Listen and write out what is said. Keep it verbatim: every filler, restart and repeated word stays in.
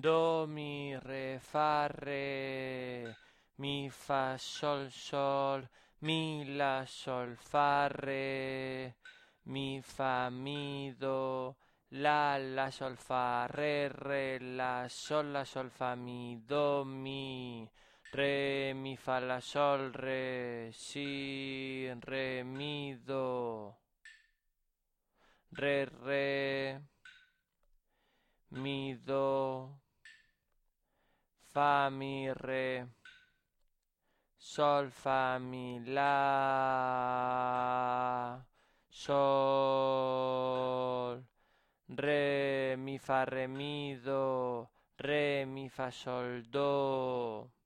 Do, mi, re, fa, re, mi, fa, sol, sol, mi, la, sol, fa, re, mi, fa, mi, do, la, la, sol, fa, re, re, la, sol, la, sol, fa, mi, do, mi, re, mi, fa, la, sol, re, si, re, mi, do, re, re, mi, do, fa, mi, re, sol, fa, mi, la, sol, re, mi, fa, re, mi, do, re, mi, fa, sol, do.